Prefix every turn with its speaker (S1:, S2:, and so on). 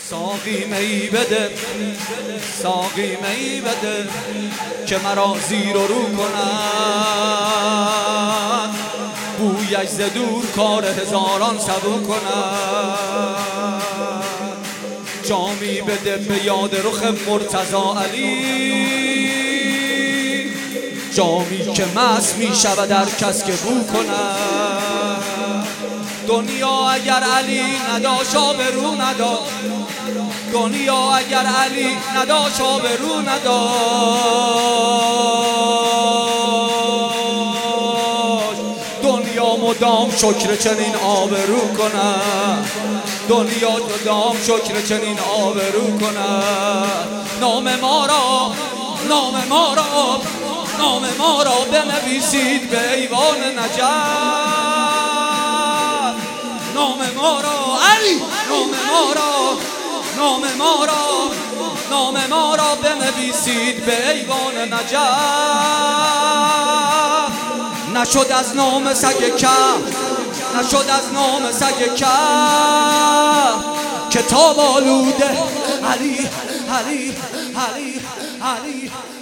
S1: ساقی می بده، ساقی می بده که مرا زیر و رو کند، بویش ز دور کار هزاران سبو کند. جامی بده به یاد رخ مرتضی علی، جامی که مست می شود در کس که بو کند. دنیا اگر علی نداشت آبرو نداشت، دنیا اگر علی نداشت آبرو نداشت. دنیا مدام شکر چنین آبرو کند، دنیا مدام شکر چنین آبرو کند. نام ما را، نام ما را، نام ما را بنویسید به ایوان نجف. نام ما را علی، نام ما را، نام ما را، نام ما را بنویسید به ایوان نجف. نشد از نام سگ کهف، نشد از نام سگ کهف کتاب آلوده. علی علی علی علی